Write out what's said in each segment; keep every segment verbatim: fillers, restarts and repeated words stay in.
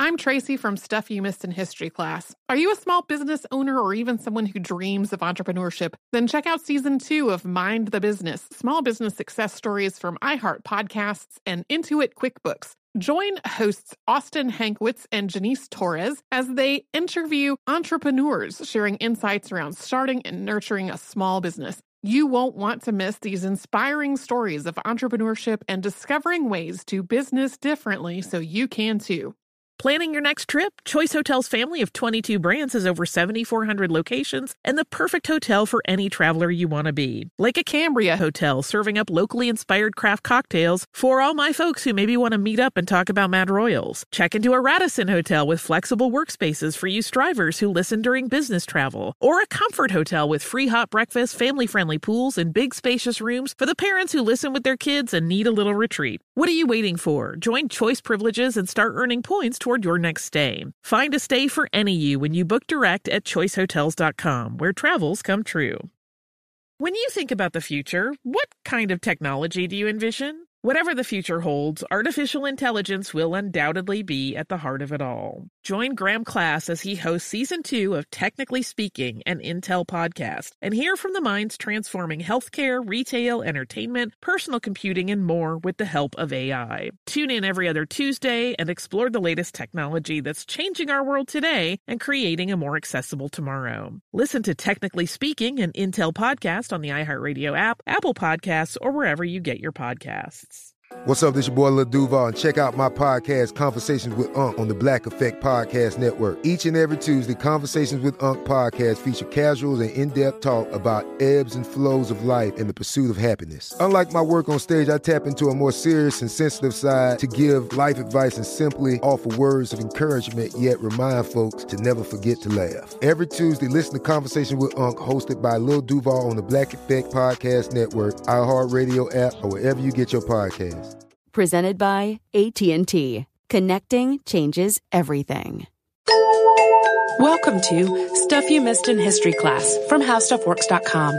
I'm Tracy from Stuff You Missed in History class. Are you a small business owner or even someone who dreams of entrepreneurship? Then check out season two of Mind the Business, small business success stories from iHeart Podcasts and Intuit QuickBooks. Join hosts Austin Hankwitz and Janice Torres as they interview entrepreneurs sharing insights around starting and nurturing a small business. You won't want to miss these inspiring stories of entrepreneurship and discovering ways to business differently so you can too. Planning your next trip? Choice Hotels' family of twenty-two brands has over seventy-four hundred locations and the perfect hotel for any traveler you want to be. Like a Cambria Hotel, serving up locally inspired craft cocktails for all my folks who maybe want to meet up and talk about Mad Royals. Check into a Radisson Hotel with flexible workspaces for you strivers who listen during business travel. Or a Comfort Hotel with free hot breakfast, family-friendly pools, and big spacious rooms for the parents who listen with their kids and need a little retreat. What are you waiting for? Join Choice Privileges and start earning points toward your next stay. Find a stay for any you when you book direct at choice hotels dot com, where travels come true. When you think about the future, what kind of technology do you envision? Whatever the future holds, artificial intelligence will undoubtedly be at the heart of it all. Join Graham Class as he hosts season two of Technically Speaking, an Intel podcast, and hear from the minds transforming healthcare, retail, entertainment, personal computing, and more with the help of A I. Tune in every other Tuesday and explore the latest technology that's changing our world today and creating a more accessible tomorrow. Listen to Technically Speaking, an Intel podcast on the iHeartRadio app, Apple Podcasts, or wherever you get your podcasts. What's up, this your boy Lil Duval, and check out my podcast, Conversations with Unc, on the Black Effect Podcast Network. Each and every Tuesday, Conversations with Unc podcast feature casuals and in-depth talk about ebbs and flows of life and the pursuit of happiness. Unlike my work on stage, I tap into a more serious and sensitive side to give life advice and simply offer words of encouragement, yet remind folks to never forget to laugh. Every Tuesday, listen to Conversations with Unc, hosted by Lil Duval on the Black Effect Podcast Network, iHeartRadio app, or wherever you get your podcasts. Presented by A T and T. Connecting changes everything. Welcome to Stuff You Missed in History class from how stuff works dot com.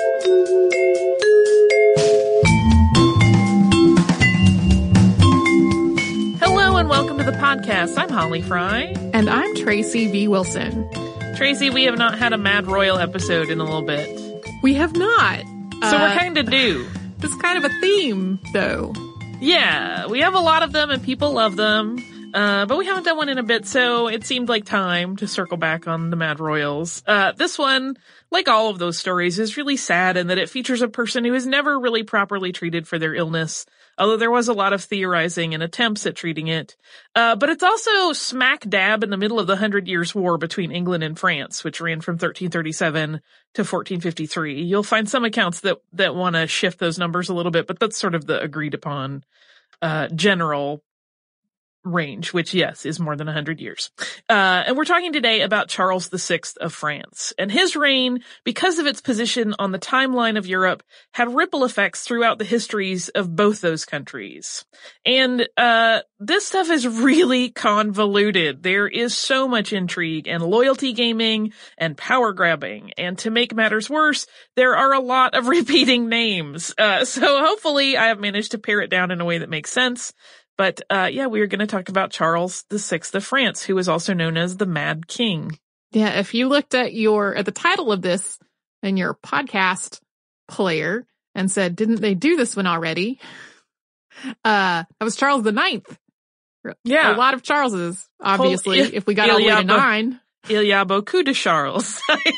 Hello and welcome to the podcast. I'm Holly Fry. And I'm Tracy V. Wilson. Tracy, we have not had a Mad Royal episode in a little bit. We have not. So uh, we're kind of due. It's kind of a theme, though. Yeah, we have a lot of them and people love them, uh, but we haven't done one in a bit, so it seemed like time to circle back on the Mad Royals. Uh, this one, like all of those stories, is really sad in that it features a person who is never really properly treated for their illness, although there was a lot of theorizing and attempts at treating it. Uh, but it's also smack dab in the middle of the Hundred Years' War between England and France, which ran from thirteen thirty-seven to fourteen fifty-three. You'll find some accounts that, that want to shift those numbers a little bit, but that's sort of the agreed upon, uh, general range, which, yes, is more than one hundred years. Uh, and we're talking today about Charles the Sixth of France. And his reign, because of its position on the timeline of Europe, had ripple effects throughout the histories of both those countries. And uh this stuff is really convoluted. There is so much intrigue and loyalty gaming and power grabbing. And to make matters worse, there are a lot of repeating names. Uh so hopefully I have managed to pare it down in a way that makes sense. But, uh, yeah, we are going to talk about Charles the Sixth of France, who is also known as the Mad King. Yeah, if you looked at your, at the title of this in your podcast player and said, didn't they do this one already? Uh, that was Charles the Ninth. Yeah. A lot of Charleses, obviously, Whole, if we got all the way to nine. Il y a beaucoup de Charles.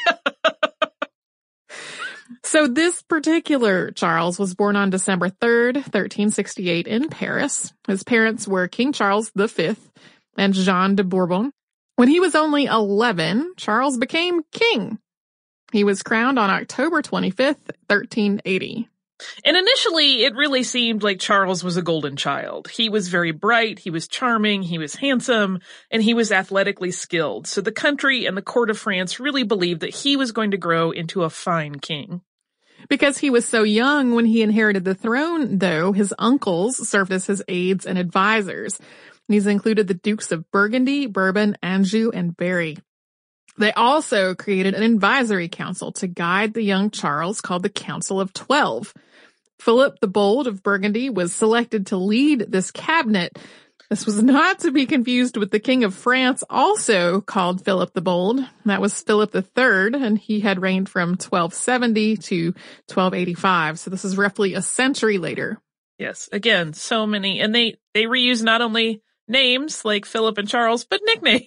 So this particular Charles was born on December third, thirteen sixty-eight in Paris. His parents were King Charles the Fifth and Jeanne de Bourbon. When he was only eleven, Charles became king. He was crowned on October twenty-fifth, thirteen eighty. And initially, it really seemed like Charles was a golden child. He was very bright, he was charming, he was handsome, and he was athletically skilled. So the country and the court of France really believed that he was going to grow into a fine king. Because he was so young when he inherited the throne, though, his uncles served as his aides and advisors. These included the Dukes of Burgundy, Bourbon, Anjou, and Berry. They also created an advisory council to guide the young Charles called the Council of Twelve. Philip the Bold of Burgundy was selected to lead this cabinet, This was not to be confused with the King of France, also called Philip the Bold. That was Philip the Third, and he had reigned from twelve seventy to twelve eighty-five. So this is roughly a century later. Yes, again, so many. And they, they reuse not only names like Philip and Charles, but nicknames,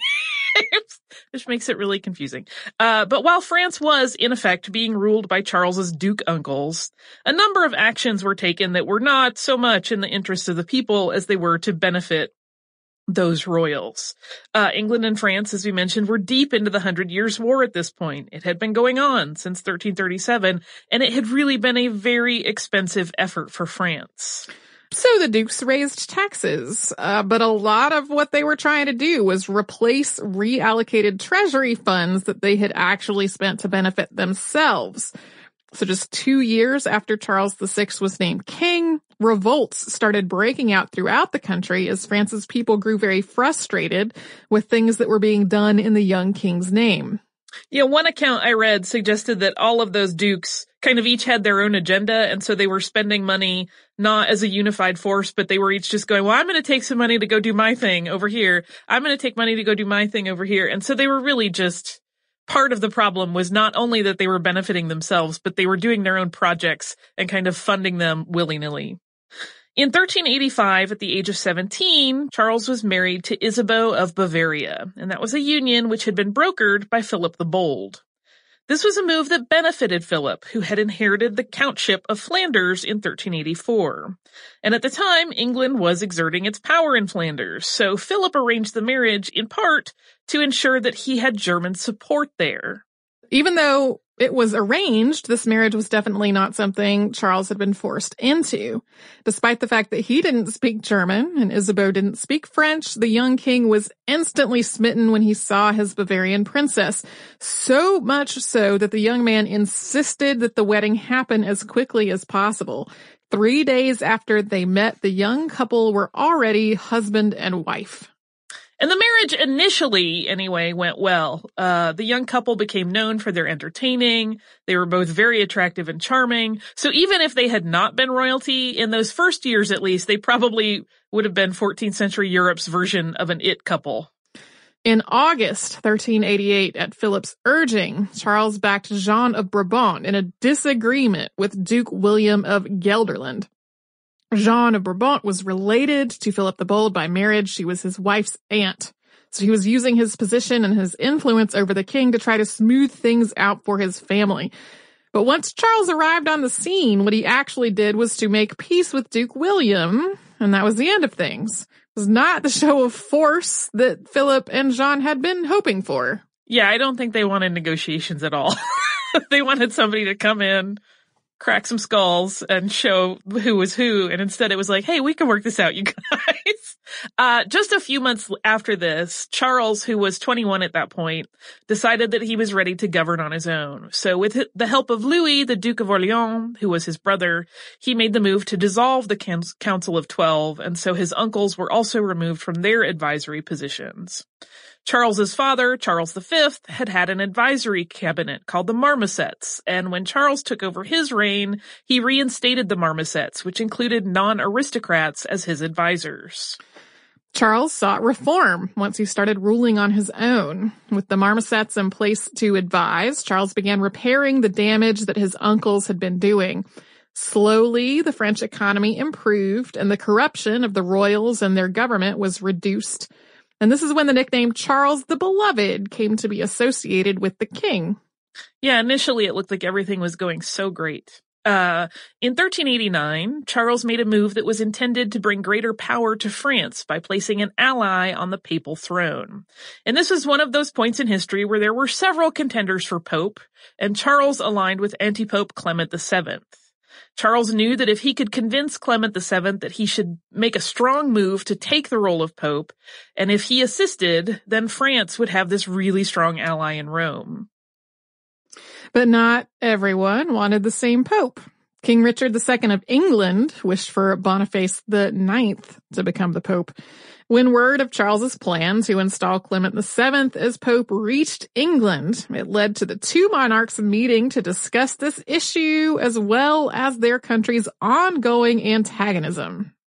which makes it really confusing. Uh, but while France was, in effect, being ruled by Charles's Duke uncles, a number of actions were taken that were not so much in the interest of the people as they were to benefit those royals. Uh, England and France, as we mentioned, were deep into the Hundred Years' War at this point. It had been going on since thirteen thirty-seven, and it had really been a very expensive effort for France. So the dukes raised taxes, uh, but a lot of what they were trying to do was replace reallocated treasury funds that they had actually spent to benefit themselves. So just two years after Charles the Sixth was named king, revolts started breaking out throughout the country as France's people grew very frustrated with things that were being done in the young king's name. Yeah, one account I read suggested that all of those dukes kind of each had their own agenda, and so they were spending money not as a unified force, but they were each just going, well, I'm going to take some money to go do my thing over here. I'm going to take money to go do my thing over here. And so they were really just, part of the problem was not only that they were benefiting themselves, but they were doing their own projects and kind of funding them willy-nilly. In thirteen eighty-five, at the age of seventeen, Charles was married to Isabeau of Bavaria, and that was a union which had been brokered by Philip the Bold. This was a move that benefited Philip, who had inherited the countship of Flanders in thirteen eighty-four. And at the time, England was exerting its power in Flanders, so Philip arranged the marriage in part to ensure that he had German support there. Even though it was arranged, this marriage was definitely not something Charles had been forced into. Despite the fact that he didn't speak German and Isabeau didn't speak French, the young king was instantly smitten when he saw his Bavarian princess. So much so that the young man insisted that the wedding happen as quickly as possible. Three days after they met, the young couple were already husband and wife. And the marriage initially, anyway, went well. Uh, the young couple became known for their entertaining. They were both very attractive and charming. So even if they had not been royalty, in those first years at least, they probably would have been fourteenth century Europe's version of an it couple. In August thirteen eighty-eight, at Philip's urging, Charles backed Jean of Brabant in a disagreement with Duke William of Gelderland. Jean of Brabant was related to Philip the Bold by marriage. She was his wife's aunt. So he was using his position and his influence over the king to try to smooth things out for his family. But once Charles arrived on the scene, what he actually did was to make peace with Duke William, and that was the end of things. It was not the show of force that Philip and Jean had been hoping for. Yeah, I don't think they wanted negotiations at all. They wanted somebody to come in, crack some skulls, and show who was who, and instead it was like, hey, we can work this out, you guys. Uh, just a few months after this, Charles, who was twenty-one at that point, decided that he was ready to govern on his own. So with the help of Louis, the Duke of Orleans, who was his brother, he made the move to dissolve the Council of Twelve, and so his uncles were also removed from their advisory positions. Charles's father, Charles the Fifth, had had an advisory cabinet called the Marmosets, and when Charles took over his reign, he reinstated the Marmosets, which included non-aristocrats as his advisors. Charles sought reform once he started ruling on his own. With the Marmosets in place to advise, Charles began repairing the damage that his uncles had been doing. Slowly, the French economy improved, and the corruption of the royals and their government was reduced. And this is when the nickname Charles the Beloved came to be associated with the king. Yeah, initially it looked like everything was going so great. Uh, in thirteen eighty-nine, Charles made a move that was intended to bring greater power to France by placing an ally on the papal throne. And this was one of those points in history where there were several contenders for pope, and Charles aligned with anti-pope Clement the Seventh. Charles knew that if he could convince Clement the Seventh that he should make a strong move to take the role of pope, and if he assisted, then France would have this really strong ally in Rome. But not everyone wanted the same pope. King Richard the Second of England wished for Boniface the Ninth to become the pope. When word of Charles's plan to install Clement the Seventh as pope reached England, it led to the two monarchs meeting to discuss this issue as well as their country's ongoing antagonism.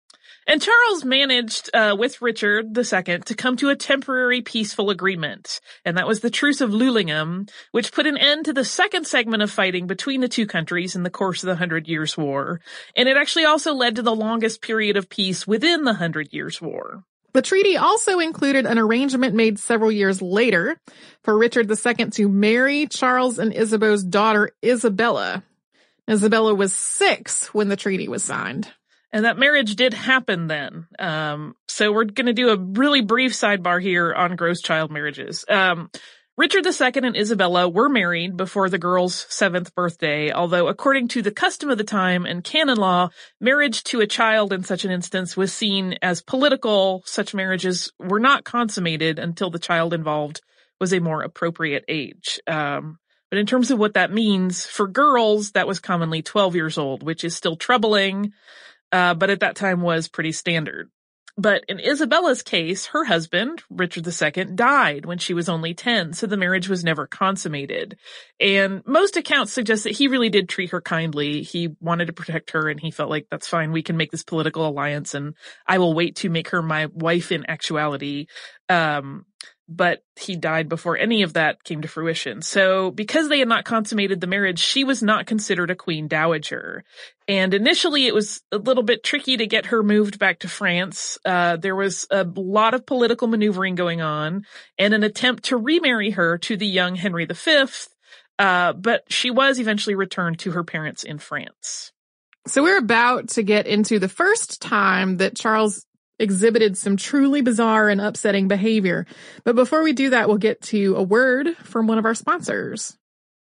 And Charles managed, uh, with Richard the Second to come to a temporary peaceful agreement. And that was the Truce of Lullingham, which put an end to the second segment of fighting between the two countries in the course of the Hundred Years' War. And it actually also led to the longest period of peace within the Hundred Years' War. The treaty also included an arrangement made several years later for Richard the Second to marry Charles and Isabeau's daughter, Isabella. Isabella was six when the treaty was signed. And that marriage did happen then. Um, so we're going to do a really brief sidebar here on gross child marriages. Um, Richard the Second and Isabella were married before the girl's seventh birthday, although according to the custom of the time and canon law, marriage to a child in such an instance was seen as political. Such marriages were not consummated until the child involved was a more appropriate age. Um, but in terms of what that means, for girls, that was commonly twelve years old, which is still troubling. Uh, but at that time was pretty standard. But in Isabella's case, her husband, Richard the Second, died when she was only ten, so the marriage was never consummated. And most accounts suggest that he really did treat her kindly. He wanted to protect her, and he felt like, that's fine, we can make this political alliance, and I will wait to make her my wife in actuality. Um, but he died before any of that came to fruition. So because they had not consummated the marriage, she was not considered a queen dowager. And initially it was a little bit tricky to get her moved back to France. Uh, there was a lot of political maneuvering going on and an attempt to remarry her to the young Henry the Fifth. Uh, but she was eventually returned to her parents in France. So we're about to get into the first time that Charles exhibited some truly bizarre and upsetting behavior. But before we do that, we'll get to a word from one of our sponsors.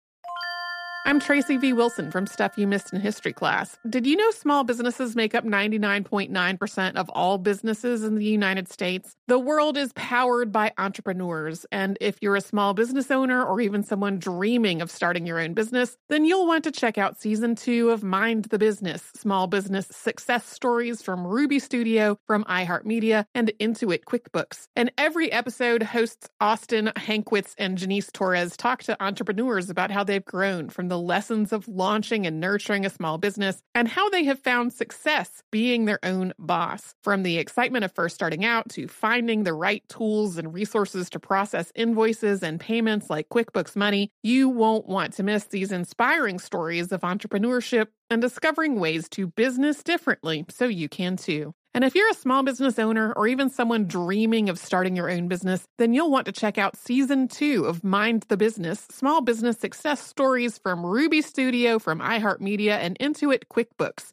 I'm Tracy V. Wilson from Stuff You Missed in History Class. Did you know small businesses make up ninety-nine point nine percent of all businesses in the United States? The world is powered by entrepreneurs, and if you're a small business owner or even someone dreaming of starting your own business, then you'll want to check out Season two of Mind the Business, Small Business Success Stories from Ruby Studio, from iHeartMedia, and Intuit QuickBooks. And every episode, hosts Austin Hankwitz and Janice Torres talk to entrepreneurs about how they've grown from the the lessons of launching and nurturing a small business and how they have found success being their own boss. From the excitement of first starting out to finding the right tools and resources to process invoices and payments like QuickBooks Money, you won't want to miss these inspiring stories of entrepreneurship and discovering ways to business differently so you can too. And if you're a small business owner or even someone dreaming of starting your own business, then you'll want to check out Season two of Mind the Business, Small Business Success Stories from Ruby Studio, from iHeartMedia, and Intuit QuickBooks.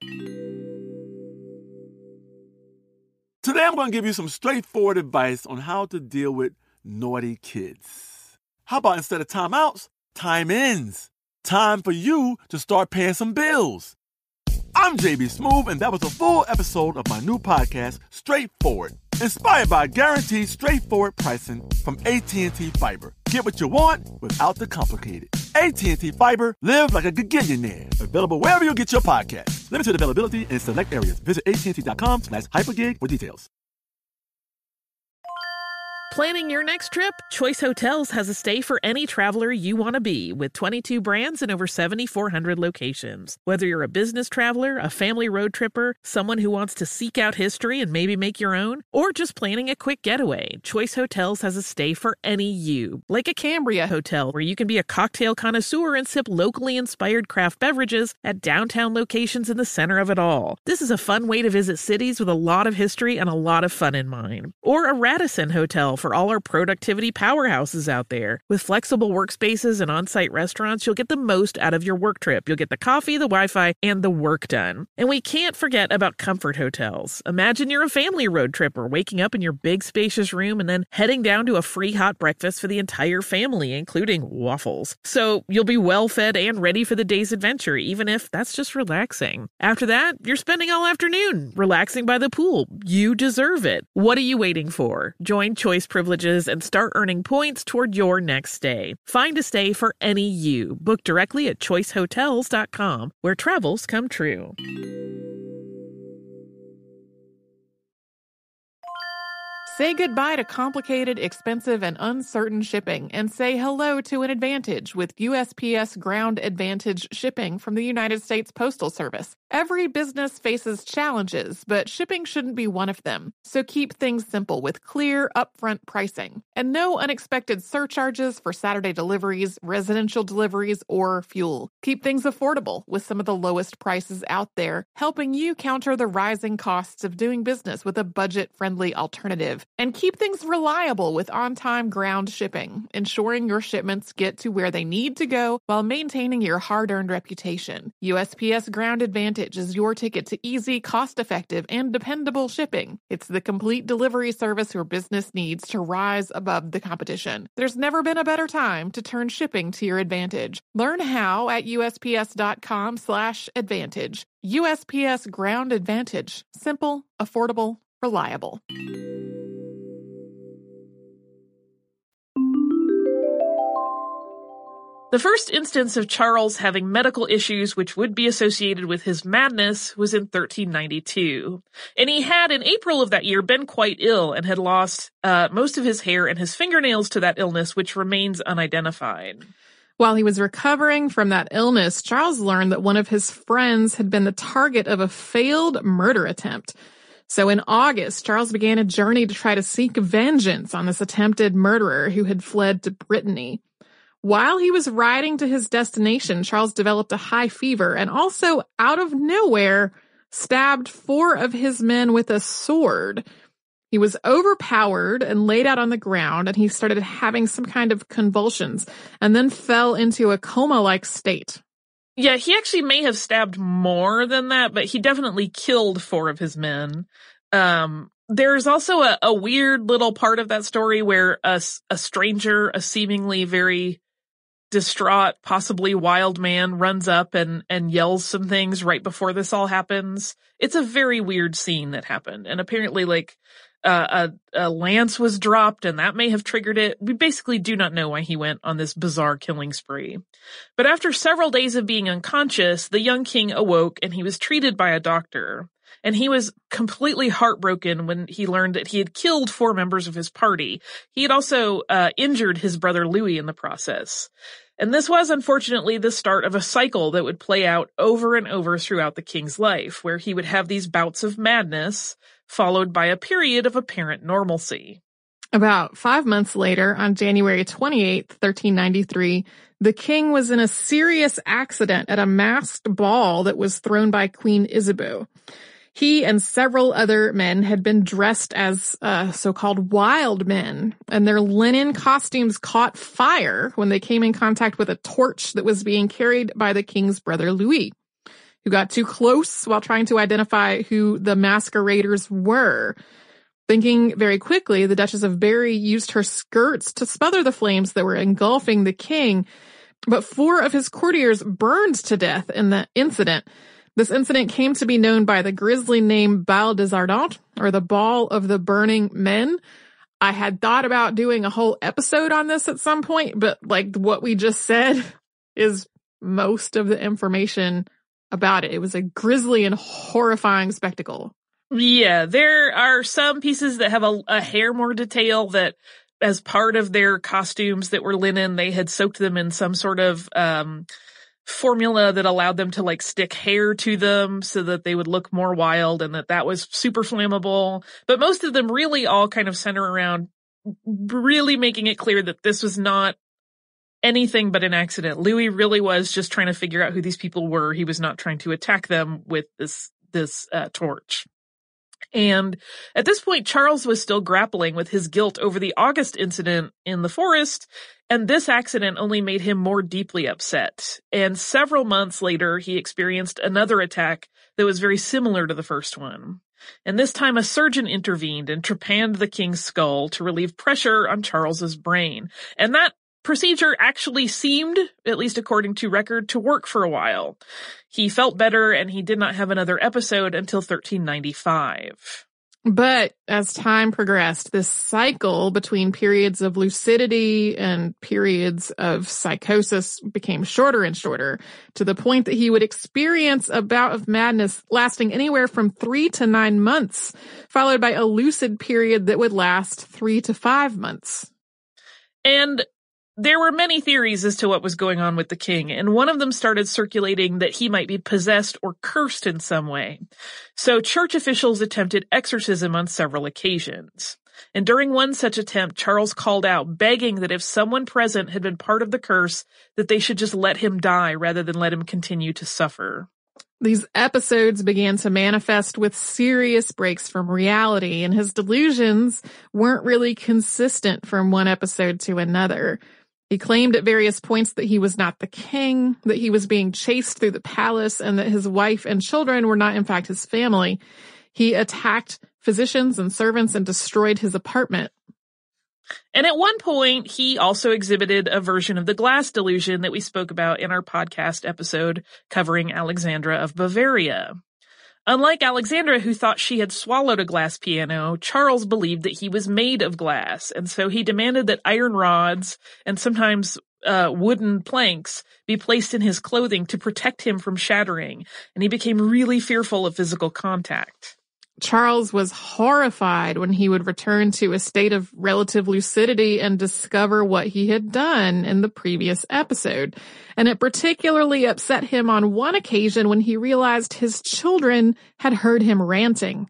Today I'm going to give you some straightforward advice on how to deal with naughty kids. How about instead of timeouts, time ins? Time for you to start paying some bills. I'm J B Smoove, and that was a full episode of my new podcast, Straightforward, inspired by guaranteed straightforward pricing from A T and T Fiber. Get what you want without the complicated. A T and T Fiber, live like a gigillionaire. Available wherever you get your podcasts. Limited availability in select areas. Visit A T and T dot com slash hypergig for details. Planning your next trip? Choice Hotels has a stay for any traveler you want to be, with twenty-two brands and over seventy-four hundred locations. Whether you're a business traveler, a family road tripper, someone who wants to seek out history and maybe make your own, or just planning a quick getaway, Choice Hotels has a stay for any you. Like a Cambria Hotel, where you can be a cocktail connoisseur and sip locally inspired craft beverages at downtown locations in the center of it all. This is a fun way to visit cities with a lot of history and a lot of fun in mind. Or a Radisson Hotel for all our productivity powerhouses out there. With flexible workspaces and on-site restaurants, you'll get the most out of your work trip. You'll get the coffee, the Wi-Fi, and the work done. And we can't forget about Comfort Hotels. Imagine you're a family road tripper, waking up in your big spacious room and then heading down to a free hot breakfast for the entire family, including waffles. So you'll be well fed and ready for the day's adventure, even if that's just relaxing. After that, you're spending all afternoon relaxing by the pool. You deserve it. What are you waiting for? Join Choice Privileges and start earning points toward your next stay. Find a stay for any you. Book directly at choice hotels dot com, where travels come true. Say goodbye to complicated, expensive, and uncertain shipping, and say hello to an advantage with U S P S Ground Advantage shipping from the United States Postal Service. Every business faces challenges, but shipping shouldn't be one of them. So keep things simple with clear, upfront pricing, and no unexpected surcharges for Saturday deliveries, residential deliveries, or fuel. Keep things affordable with some of the lowest prices out there, helping you counter the rising costs of doing business with a budget-friendly alternative. And keep things reliable with on-time ground shipping, ensuring your shipments get to where they need to go while maintaining your hard-earned reputation. U S P S Ground Advantage is your ticket to easy, cost-effective, and dependable shipping. It's the complete delivery service your business needs to rise above the competition. There's never been a better time to turn shipping to your advantage. Learn how at U S P S dot com slash advantage. U S P S Ground Advantage. Simple, affordable, reliable. The first instance of Charles having medical issues which would be associated with his madness was in thirteen ninety-two. And he had, in April of that year, been quite ill and had lost uh, most of his hair and his fingernails to that illness, which remains unidentified. While he was recovering from that illness, Charles learned that one of his friends had been the target of a failed murder attempt. So in August, Charles began a journey to try to seek vengeance on this attempted murderer who had fled to Brittany. While he was riding to his destination, Charles developed a high fever and also, out of nowhere, stabbed four of his men with a sword. He was overpowered and laid out on the ground, and he started having some kind of convulsions and then fell into a coma-like state. Yeah, he actually may have stabbed more than that, but he definitely killed four of his men. Um, there's also a, a weird little part of that story where a, a stranger, a seemingly very distraught, possibly wild man runs up and, and yells some things right before this all happens. It's a very weird scene that happened. And apparently, like, uh, a, a lance was dropped and that may have triggered it. We basically do not know why he went on this bizarre killing spree. But after several days of being unconscious, the young king awoke and he was treated by a doctor. And he was completely heartbroken when he learned that he had killed four members of his party. He had also uh, injured his brother Louis in the process. And this was, unfortunately, the start of a cycle that would play out over and over throughout the king's life, where he would have these bouts of madness, followed by a period of apparent normalcy. About five months later, on January twenty-eighth, thirteen ninety-three, the king was in a serious accident at a masked ball that was thrown by Queen Isabeau. He and several other men had been dressed as uh, so-called wild men, and their linen costumes caught fire when they came in contact with a torch that was being carried by the king's brother Louis, who got too close while trying to identify who the masqueraders were. Thinking very quickly, the Duchess of Berry used her skirts to smother the flames that were engulfing the king, but four of his courtiers burned to death in the incident. This incident came to be known by the grisly name Bal des Ardents, or the Ball of the Burning Men. I had thought about doing a whole episode on this at some point, but like what we just said is most of the information about it. It was a grisly and horrifying spectacle. Yeah, there are some pieces that have a, a hair more detail that as part of their costumes that were linen, they had soaked them in some sort of um formula that allowed them to like stick hair to them so that they would look more wild, and that that was super flammable. But most of them really all kind of center around really making it clear that this was not anything but an accident. Louis really was just trying to figure out who these people were. He was not trying to attack them with this, this uh, torch. And at this point, Charles was still grappling with his guilt over the August incident in the forest, and this accident only made him more deeply upset. And several months later, he experienced another attack that was very similar to the first one. And this time, a surgeon intervened and trepanned the king's skull to relieve pressure on Charles's brain. And that procedure actually seemed, at least according to record, to work for a while. He felt better, and he did not have another episode until thirteen ninety-five. But as time progressed, this cycle between periods of lucidity and periods of psychosis became shorter and shorter, to the point that he would experience a bout of madness lasting anywhere from three to nine months, followed by a lucid period that would last three to five months. And there were many theories as to what was going on with the king, and one of them started circulating that he might be possessed or cursed in some way. So church officials attempted exorcism on several occasions. And during one such attempt, Charles called out, begging that if someone present had been part of the curse, that they should just let him die rather than let him continue to suffer. These episodes began to manifest with serious breaks from reality, and his delusions weren't really consistent from one episode to another. He claimed at various points that he was not the king, that he was being chased through the palace, and that his wife and children were not in fact his family. He attacked physicians and servants and destroyed his apartment. And at one point, he also exhibited a version of the glass delusion that we spoke about in our podcast episode covering Alexandra of Bavaria. Unlike Alexandra, who thought she had swallowed a glass piano, Charles believed that he was made of glass, and so he demanded that iron rods and sometimes uh, wooden planks be placed in his clothing to protect him from shattering, and he became really fearful of physical contact. Charles was horrified when he would return to a state of relative lucidity and discover what he had done in the previous episode. And it particularly upset him on one occasion when he realized his children had heard him ranting.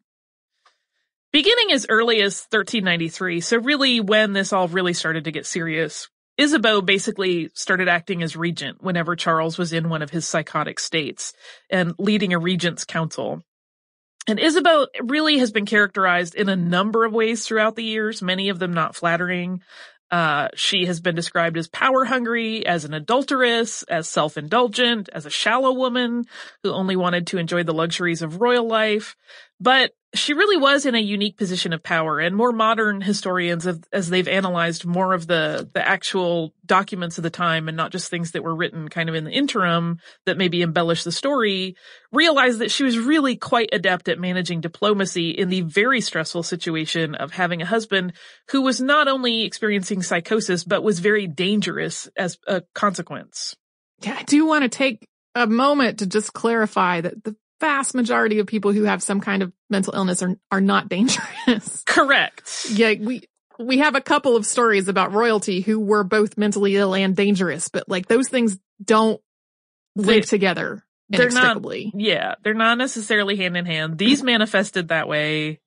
Beginning as early as thirteen ninety-three, so really when this all really started to get serious, Isabeau basically started acting as regent whenever Charles was in one of his psychotic states and leading a regent's council. And Isabeau really has been characterized in a number of ways throughout the years, many of them not flattering. Uh, she has been described as power-hungry, as an adulteress, as self-indulgent, as a shallow woman who only wanted to enjoy the luxuries of royal life. But she really was in a unique position of power, and more modern historians, have, as they've analyzed more of the, the actual documents of the time and not just things that were written kind of in the interim that maybe embellish the story, realize that she was really quite adept at managing diplomacy in the very stressful situation of having a husband who was not only experiencing psychosis, but was very dangerous as a consequence. Yeah, I do want to take a moment to just clarify that the vast majority of people who have some kind of mental illness are are not dangerous. Correct. Yeah, we we have a couple of stories about royalty who were both mentally ill and dangerous, but like those things don't link they, together they're inextricably. Not, yeah, they're not necessarily hand in hand. These manifested that way,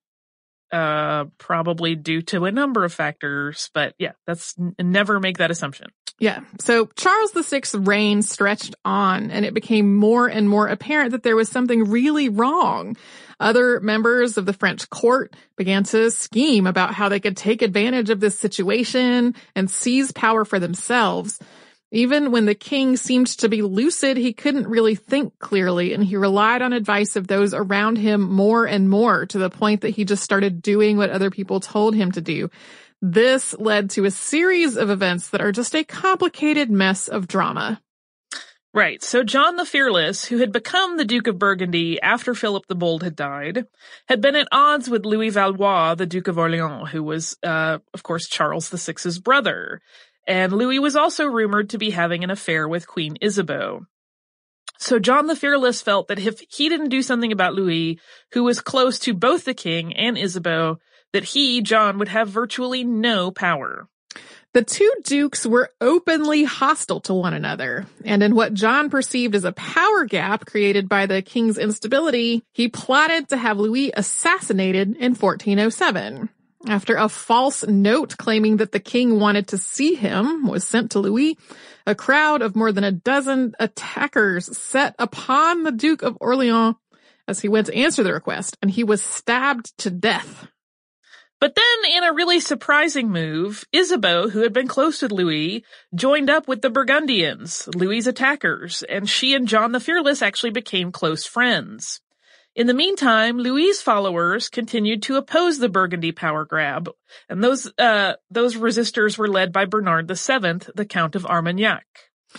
uh, probably due to a number of factors, but yeah, that's never make that assumption. Yeah. So Charles the Sixth's reign stretched on, and it became more and more apparent that there was something really wrong. Other members of the French court began to scheme about how they could take advantage of this situation and seize power for themselves. Even when the king seemed to be lucid, he couldn't really think clearly, and he relied on advice of those around him more and more, to the point that he just started doing what other people told him to do. This led to a series of events that are just a complicated mess of drama. Right. So John the Fearless, who had become the Duke of Burgundy after Philip the Bold had died, had been at odds with Louis Valois, the Duke of Orleans, who was, uh, of course, Charles the Sixth's brother. And Louis was also rumored to be having an affair with Queen Isabeau. So John the Fearless felt that if he didn't do something about Louis, who was close to both the king and Isabeau, that he, John, would have virtually no power. The two dukes were openly hostile to one another, and in what John perceived as a power gap created by the king's instability, he plotted to have Louis assassinated in fourteen oh seven. After a false note claiming that the king wanted to see him was sent to Louis, a crowd of more than a dozen attackers set upon the Duke of Orleans as he went to answer the request, and he was stabbed to death. But then, in a really surprising move, Isabeau, who had been close with Louis, joined up with the Burgundians, Louis's attackers, and she and John the Fearless actually became close friends. In the meantime, Louis's followers continued to oppose the Burgundy power grab, and those uh those resistors were led by Bernard the Seventh, the Count of Armagnac.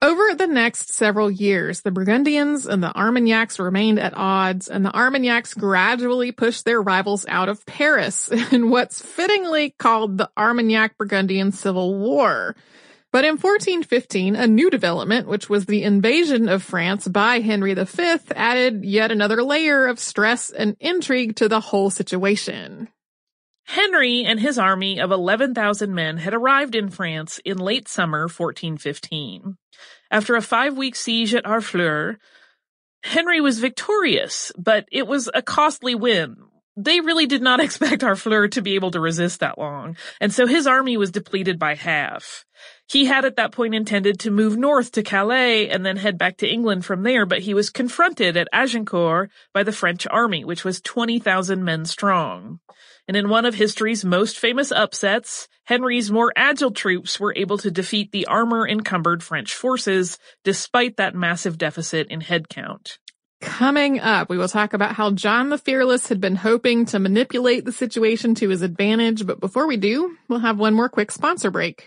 Over the next several years, the Burgundians and the Armagnacs remained at odds, and the Armagnacs gradually pushed their rivals out of Paris in what's fittingly called the Armagnac-Burgundian Civil War. But in fourteen fifteen, a new development, which was the invasion of France by Henry the Fifth, added yet another layer of stress and intrigue to the whole situation. Henry and his army of eleven thousand men had arrived in France in late summer fourteen fifteen. After a five-week siege at Harfleur, Henry was victorious, but it was a costly win. They really did not expect Harfleur to be able to resist that long, and so his army was depleted by half. He had at that point intended to move north to Calais and then head back to England from there, but he was confronted at Agincourt by the French army, which was twenty thousand men strong. And in one of history's most famous upsets, Henry's more agile troops were able to defeat the armor-encumbered French forces, despite that massive deficit in headcount. Coming up, we will talk about how John the Fearless had been hoping to manipulate the situation to his advantage, but before we do, we'll have one more quick sponsor break.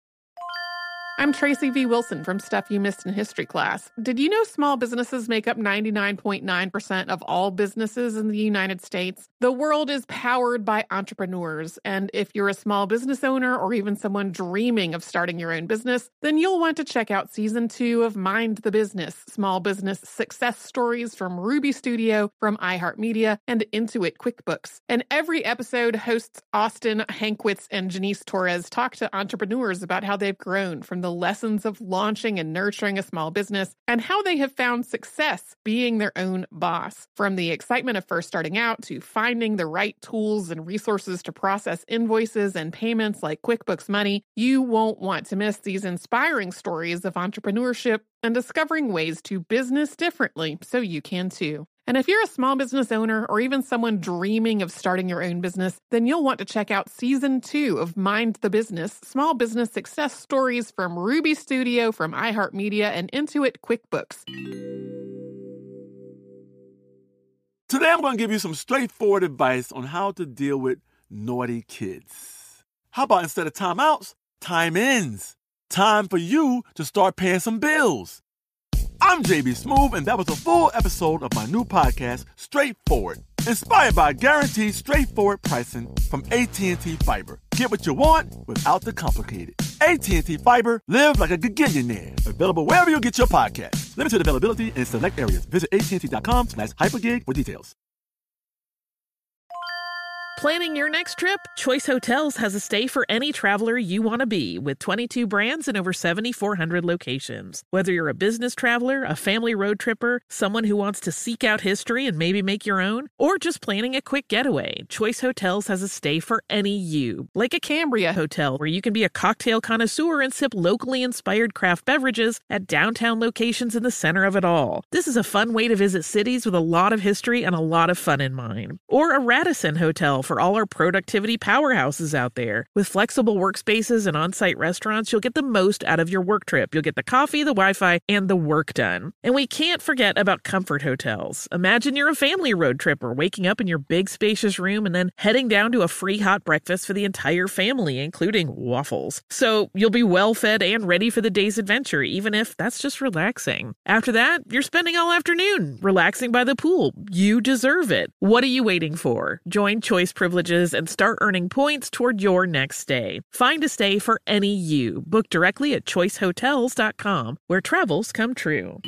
I'm Tracy V. Wilson from Stuff You Missed in History Class. Did you know small businesses make up ninety-nine point nine percent of all businesses in the United States? The world is powered by entrepreneurs, and if you're a small business owner or even someone dreaming of starting your own business, then you'll want to check out Season two of Mind the Business, Small Business Success Stories from Ruby Studio, from iHeartMedia, and Intuit QuickBooks. In every episode, hosts Austin Hankwitz and Janice Torres talk to entrepreneurs about how they've grown from the the lessons of launching and nurturing a small business, and how they have found success being their own boss. From the excitement of first starting out to finding the right tools and resources to process invoices and payments like QuickBooks Money, you won't want to miss these inspiring stories of entrepreneurship and discovering ways to business differently so you can too. And if you're a small business owner or even someone dreaming of starting your own business, then you'll want to check out Season two of Mind the Business, Small Business Success Stories from Ruby Studio, from iHeartMedia, and Intuit QuickBooks. Today I'm going to give you some straightforward advice on how to deal with naughty kids. How about instead of timeouts, time-ins? Time for you to start paying some bills. I'm J B Smoove, and that was a full episode of my new podcast, Straightforward, inspired by guaranteed straightforward pricing from A T and T Fiber. Get what you want without the complicated. A T and T Fiber, live like a gigillionaire. Available wherever you get your podcasts. Limited availability in select areas. Visit A T and T dot com slash hypergig for details. Planning your next trip? Choice Hotels has a stay for any traveler you want to be, with twenty-two brands and over seventy-four hundred locations. Whether you're a business traveler, a family road tripper, someone who wants to seek out history and maybe make your own, or just planning a quick getaway, Choice Hotels has a stay for any you. Like a Cambria Hotel, where you can be a cocktail connoisseur and sip locally inspired craft beverages at downtown locations in the center of it all. This is a fun way to visit cities with a lot of history and a lot of fun in mind. Or a Radisson Hotel for all our productivity powerhouses out there. With flexible workspaces and on-site restaurants, you'll get the most out of your work trip. You'll get the coffee, the Wi-Fi, and the work done. And we can't forget about Comfort Hotels. Imagine you're a family road tripper, waking up in your big spacious room and then heading down to a free hot breakfast for the entire family, including waffles. So you'll be well fed and ready for the day's adventure, even if that's just relaxing. After that, you're spending all afternoon relaxing by the pool. You deserve it. What are you waiting for? Join Choice Privileges and start earning points toward your next stay. Find a stay for any you. Book directly at choice hotels dot com, where travels come true.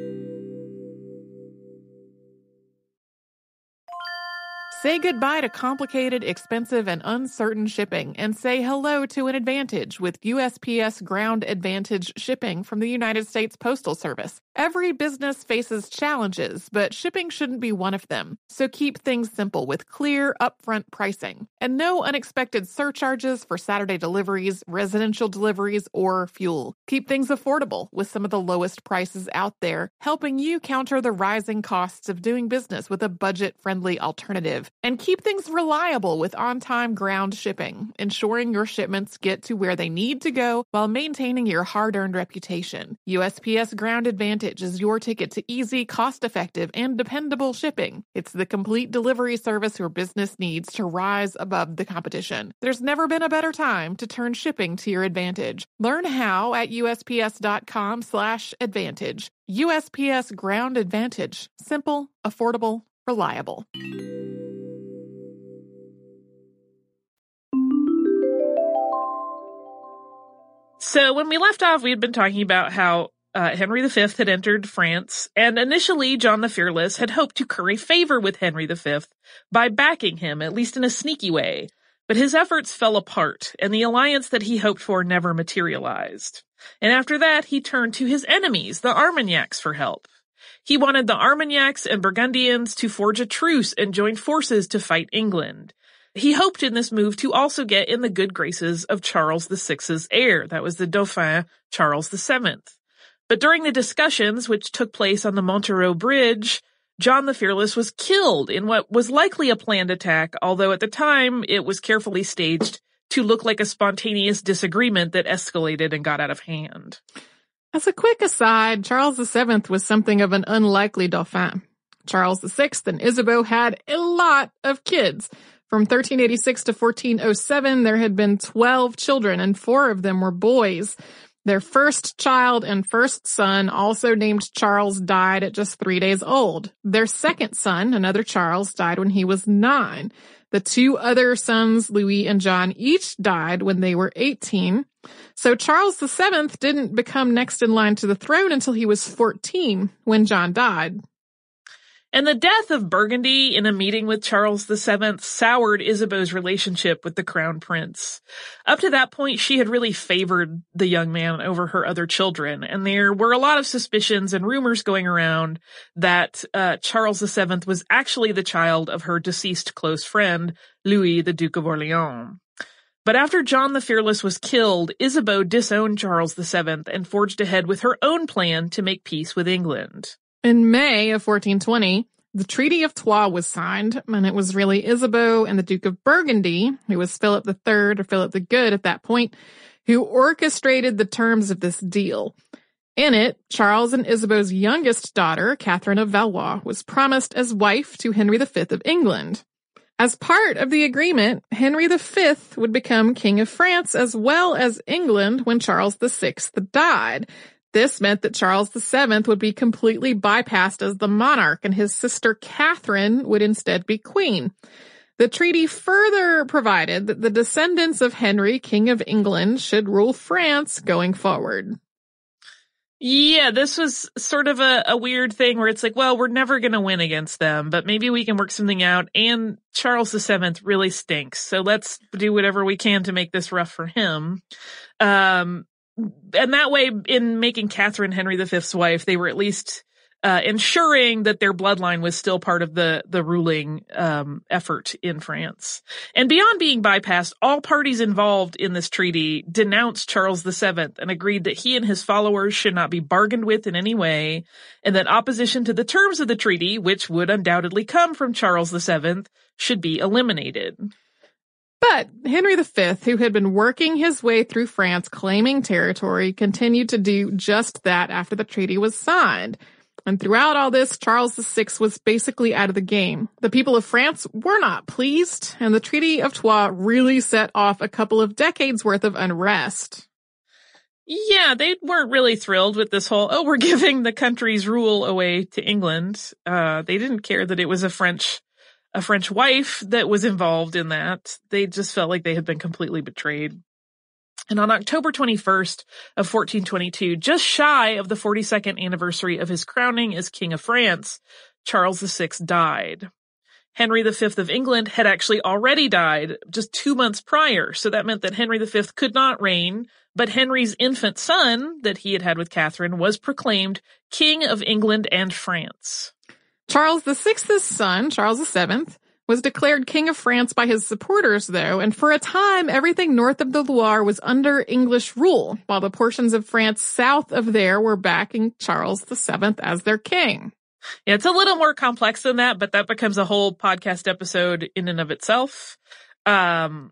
Say goodbye to complicated, expensive, and uncertain shipping, and say hello to an advantage with U S P S Ground Advantage shipping from the United States Postal Service. Every business faces challenges, but shipping shouldn't be one of them. So keep things simple with clear, upfront pricing, and no unexpected surcharges for Saturday deliveries, residential deliveries, or fuel. Keep things affordable with some of the lowest prices out there, helping you counter the rising costs of doing business with a budget-friendly alternative. And keep things reliable with on-time ground shipping, ensuring your shipments get to where they need to go while maintaining your hard-earned reputation. U S P S Ground Advantage is your ticket to easy, cost-effective, and dependable shipping. It's the complete delivery service your business needs to rise above the competition. There's never been a better time to turn shipping to your advantage. Learn how at U S P S dot com slash advantage. U S P S Ground Advantage. Simple, affordable, reliable. So when we left off, we had been talking about how uh, Henry the Fifth had entered France, and initially John the Fearless had hoped to curry favor with Henry the Fifth by backing him, at least in a sneaky way. But his efforts fell apart, and the alliance that he hoped for never materialized. And after that, he turned to his enemies, the Armagnacs, for help. He wanted the Armagnacs and Burgundians to forge a truce and join forces to fight England. He hoped in this move to also get in the good graces of Charles the Sixth's heir, that was the Dauphin, Charles the Seventh. But during the discussions, which took place on the Montereau Bridge, John the Fearless was killed in what was likely a planned attack, although at the time it was carefully staged to look like a spontaneous disagreement that escalated and got out of hand. As a quick aside, Charles the Seventh was something of an unlikely Dauphin. Charles the Sixth and Isabeau had a lot of kids. From thirteen eighty-six to fourteen oh seven, there had been twelve children, and four of them were boys. Their first child and first son, also named Charles, died at just three days old. Their second son, another Charles, died when he was nine. The two other sons, Louis and John, each died when they were eighteen. So Charles the Seventh didn't become next in line to the throne until he was fourteen, when John died. And the death of Burgundy in a meeting with Charles the Seventh soured Isabeau's relationship with the crown prince. Up to that point, she had really favored the young man over her other children, and there were a lot of suspicions and rumors going around that uh, Charles the Seventh was actually the child of her deceased close friend, Louis, the Duke of Orleans. But after John the Fearless was killed, Isabeau disowned Charles the Seventh and forged ahead with her own plan to make peace with England. In May of fourteen twenty, the Treaty of Troyes was signed, and it was really Isabeau and the Duke of Burgundy, who was Philip the Third or Philip the Good at that point, who orchestrated the terms of this deal. In it, Charles and Isabeau's youngest daughter, Catherine of Valois, was promised as wife to Henry the Fifth of England. As part of the agreement, Henry the Fifth would become King of France as well as England when Charles the Sixth died. This meant that Charles the Seventh would be completely bypassed as the monarch, and his sister Catherine would instead be queen. The treaty further provided that the descendants of Henry, King of England, should rule France going forward. Yeah, this was sort of a, a weird thing where it's like, well, we're never going to win against them, but maybe we can work something out, and Charles the Seventh really stinks, so let's do whatever we can to make this rough for him. Um... And that way, in making Catherine Henry the Fifth's wife, they were at least uh, ensuring that their bloodline was still part of the the ruling um, effort in France. And beyond being bypassed, all parties involved in this treaty denounced Charles the Seventh and agreed that he and his followers should not be bargained with in any way, and that opposition to the terms of the treaty, which would undoubtedly come from Charles the Seventh, should be eliminated. But Henry the Fifth, who had been working his way through France claiming territory, continued to do just that after the treaty was signed. And throughout all this, Charles the Sixth was basically out of the game. The people of France were not pleased, and the Treaty of Troyes really set off a couple of decades worth of unrest. Yeah, they weren't really thrilled with this whole, oh, we're giving the country's rule away to England. Uh, they didn't care that it was a French a French wife that was involved in that. They just felt like they had been completely betrayed. And on October twenty-first of fourteen twenty-two, just shy of the forty-second anniversary of his crowning as King of France, Charles the Sixth died. Henry the Fifth of England had actually already died just two months prior, so that meant that Henry the Fifth could not reign, but Henry's infant son that he had had with Catherine was proclaimed King of England and France. Charles the Sixth's son, Charles the Seventh, was declared King of France by his supporters, though, and for a time, everything north of the Loire was under English rule, while the portions of France south of there were backing Charles the Seventh as their king. Yeah, it's a little more complex than that, but that becomes a whole podcast episode in and of itself. Um,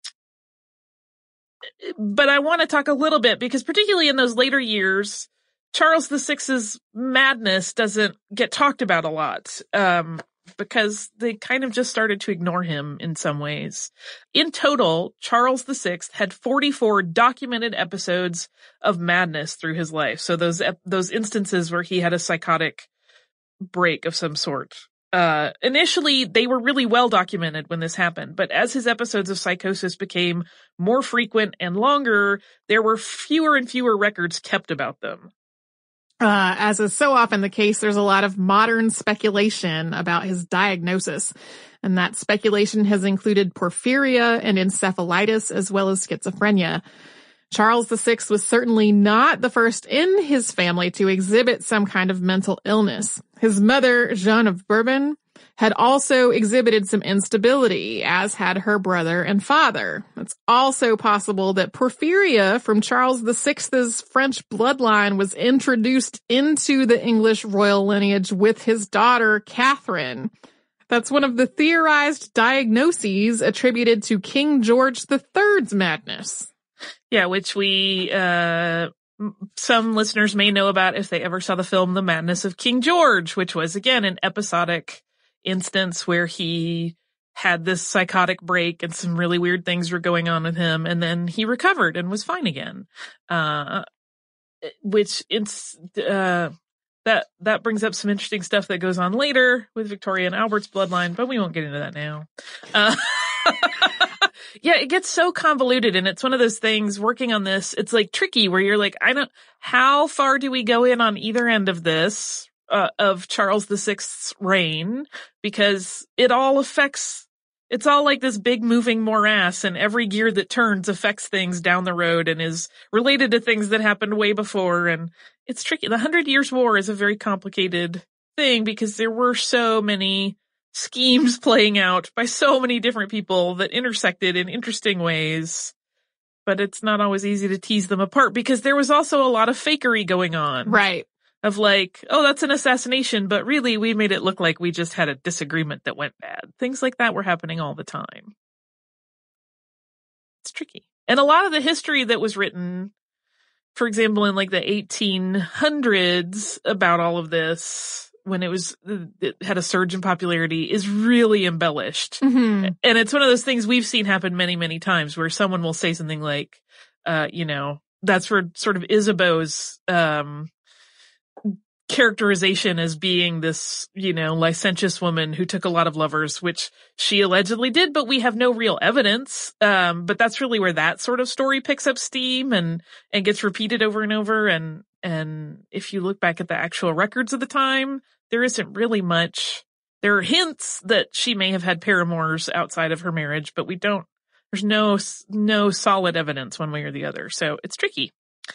but I want to talk a little bit because particularly in those later years, Charles the Sixth's madness doesn't get talked about a lot. Um, because they kind of just started to ignore him in some ways. In total, Charles the Sixth had forty-four documented episodes of madness through his life. So those those instances where he had a psychotic break of some sort. Uh, initially, they were really well documented when this happened, but as his episodes of psychosis became more frequent and longer, there were fewer and fewer records kept about them. Uh, as is so often the case, there's a lot of modern speculation about his diagnosis. And that speculation has included porphyria and encephalitis, as well as schizophrenia. Charles the Sixth was certainly not the first in his family to exhibit some kind of mental illness. His mother, Jeanne of Bourbon, had also exhibited some instability, as had her brother and father. It's also possible that porphyria from Charles the Sixth's French bloodline was introduced into the English royal lineage with his daughter, Catherine. That's one of the theorized diagnoses attributed to King George the Third's madness. Yeah, which we, uh, some listeners may know about if they ever saw the film The Madness of King George, which was, again, an episodic instance where he had this psychotic break and some really weird things were going on with him, and then he recovered and was fine again. Uh, which it's, uh, that, that brings up some interesting stuff that goes on later with Victoria and Albert's bloodline, but we won't get into that now. Uh, yeah, it gets so convoluted, and it's one of those things working on this, it's like tricky where you're like, I don't, how far do we go in on either end of this? Uh, of Charles the Sixth's reign, because it all affects, it's all like this big moving morass, and every gear that turns affects things down the road and is related to things that happened way before, and it's tricky. The Hundred Years' War is a very complicated thing because there were so many schemes playing out by so many different people that intersected in interesting ways, but it's not always easy to tease them apart because there was also a lot of fakery going on. Right. Of like, oh, that's an assassination, but really we made it look like we just had a disagreement that went bad. Things like that were happening all the time. It's tricky. And a lot of the history that was written, for example, in like the eighteen hundreds about all of this, when it was, it had a surge in popularity, is really embellished. Mm-hmm. And it's one of those things we've seen happen many, many times where someone will say something like, uh, you know, that's for sort of Isabeau's, um, characterization as being this, you know, licentious woman who took a lot of lovers, which she allegedly did, but we have no real evidence. Um, but that's really where that sort of story picks up steam and, and gets repeated over and over. And, and if you look back at the actual records of the time, there isn't really much. There are hints that she may have had paramours outside of her marriage, but we don't, there's no, no solid evidence one way or the other. So it's tricky.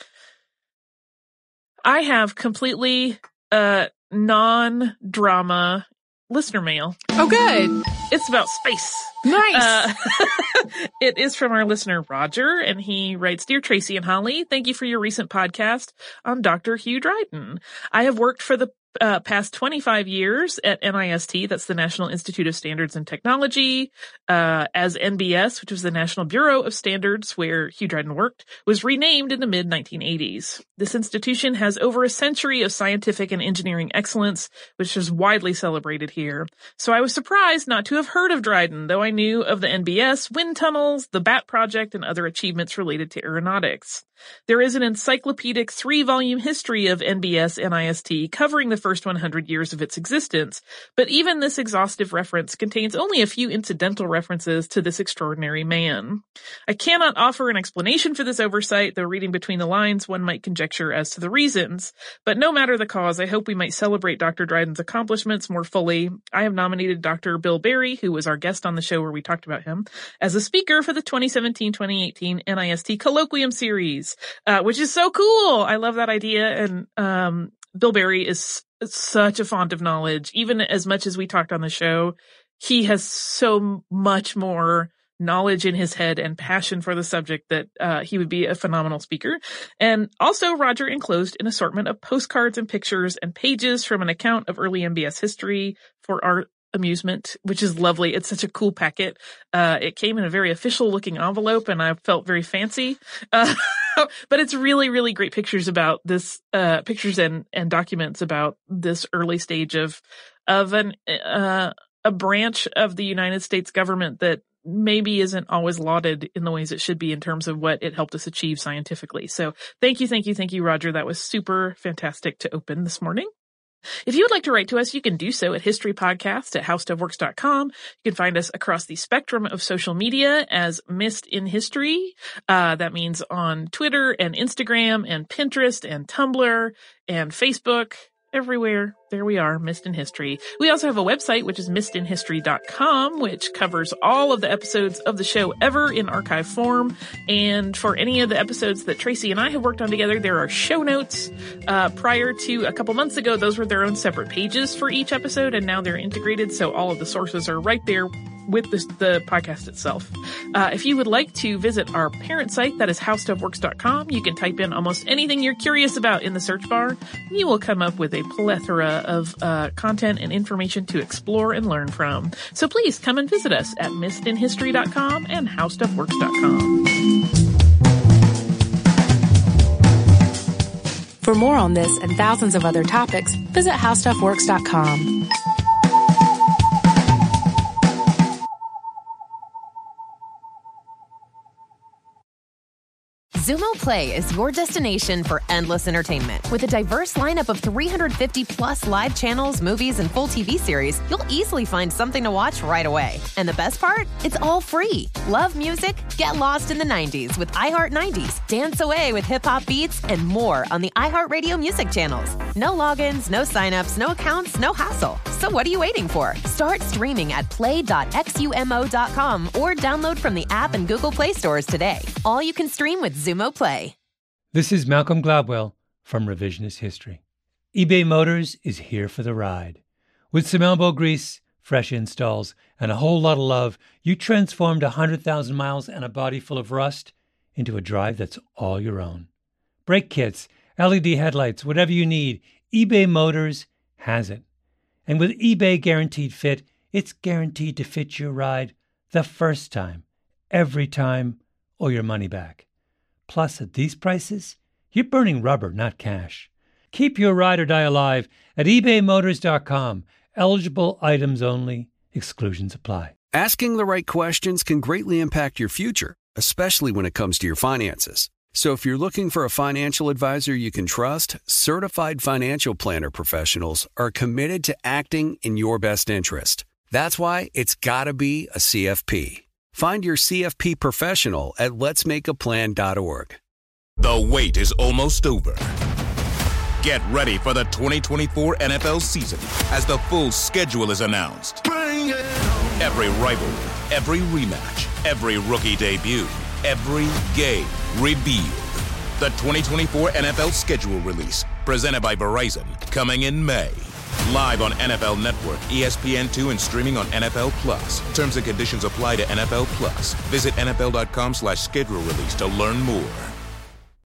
I have completely uh non-drama listener mail. Oh, good. It's about space. Nice. Uh, it is from our listener, Roger, and he writes, Dear Tracy and Holly, thank you for your recent podcast on Doctor Hugh Dryden. I have worked for the Uh, past twenty-five years at N I S T, that's the National Institute of Standards and Technology, uh, as N B S, which was the National Bureau of Standards where Hugh Dryden worked, was renamed in the mid nineteen eighties. This institution has over a century of scientific and engineering excellence, which is widely celebrated here. So I was surprised not to have heard of Dryden, though I knew of the N B S, wind tunnels, the B A T project, and other achievements related to aeronautics. There is an encyclopedic three-volume history of N B S N I S T covering the first one hundred years of its existence, but even this exhaustive reference contains only a few incidental references to this extraordinary man. I cannot offer an explanation for this oversight, though reading between the lines one might conjecture as to the reasons. But no matter the cause, I hope we might celebrate Doctor Dryden's accomplishments more fully. I have nominated Doctor Bill Berry, who was our guest on the show where we talked about him, as a speaker for the twenty seventeen twenty eighteen N I S T Colloquium Series. Uh, which is so cool. I love that idea. And, um, Bill Berry is such a font of knowledge. Even as much as we talked on the show, he has so much more knowledge in his head and passion for the subject that uh, he would be a phenomenal speaker. And also Roger enclosed an assortment of postcards and pictures and pages from an account of early M B S history for our amusement, which is lovely. It's such a cool packet. Uh, it came in a very official looking envelope and I felt very fancy. Uh, but it's really, really great pictures about this, uh, pictures and, and documents about this early stage of, of an, uh, a branch of the United States government that maybe isn't always lauded in the ways it should be in terms of what it helped us achieve scientifically. So thank you, thank you, thank you, Roger. That was super fantastic to open this morning. If you would like to write to us, you can do so at historypodcast at howstuffworks dot com. You can find us across the spectrum of social media as Missed in History. Uh, that means on Twitter and Instagram and Pinterest and Tumblr and Facebook. Everywhere. There we are, Missed in History. We also have a website, which is missed in history dot com, which covers all of the episodes of the show ever in archive form. And for any of the episodes that Tracy and I have worked on together, there are show notes. Uh, prior to a couple months ago, those were their own separate pages for each episode, and now they're integrated, so all of the sources are right there with the, the podcast itself. Uh, if you would like to visit our parent site, that is how stuff works dot com. You can type in almost anything you're curious about in the search bar, and you will come up with a plethora of uh, content and information to explore and learn from. So please come and visit us at missed in history dot com and how stuff works dot com. For more on this and thousands of other topics, visit how stuff works dot com. Xumo Play is your destination for endless entertainment. With a diverse lineup of three hundred fifty plus live channels, movies, and full T V series, you'll easily find something to watch right away. And the best part? It's all free. Love music? Get lost in the nineties with iHeart nineties. Dance away with hip-hop beats and more on the iHeartRadio music channels. No logins, no signups, no accounts, no hassle. So what are you waiting for? Start streaming at play dot xumo dot com or download from the app and Google Play stores today. All you can stream with Xumo Play. This is Malcolm Gladwell from Revisionist History. eBay Motors is here for the ride. With some elbow grease, fresh installs, and a whole lot of love, you transformed one hundred thousand miles and a body full of rust into a drive that's all your own. Brake kits, L E D headlights, whatever you need, eBay Motors has it. And with eBay Guaranteed Fit, it's guaranteed to fit your ride the first time, every time, or your money back. Plus, at these prices, you're burning rubber, not cash. Keep your ride or die alive at ebay motors dot com. Eligible items only. Exclusions apply. Asking the right questions can greatly impact your future, especially when it comes to your finances. So if you're looking for a financial advisor you can trust, certified financial planner professionals are committed to acting in your best interest. That's why it's got to be a C F P. Find your C F P professional at lets make a plan dot org. The wait is almost over. Get ready for the twenty twenty-four N F L season as the full schedule is announced. Every rivalry, every rematch, every rookie debut, every game revealed. The twenty twenty-four N F L schedule release, presented by Verizon, coming in May. Live on N F L Network, E S P N two, and streaming on N F L Plus. Terms and conditions apply to N F L Plus. Visit N F L dot com slash schedule release to learn more.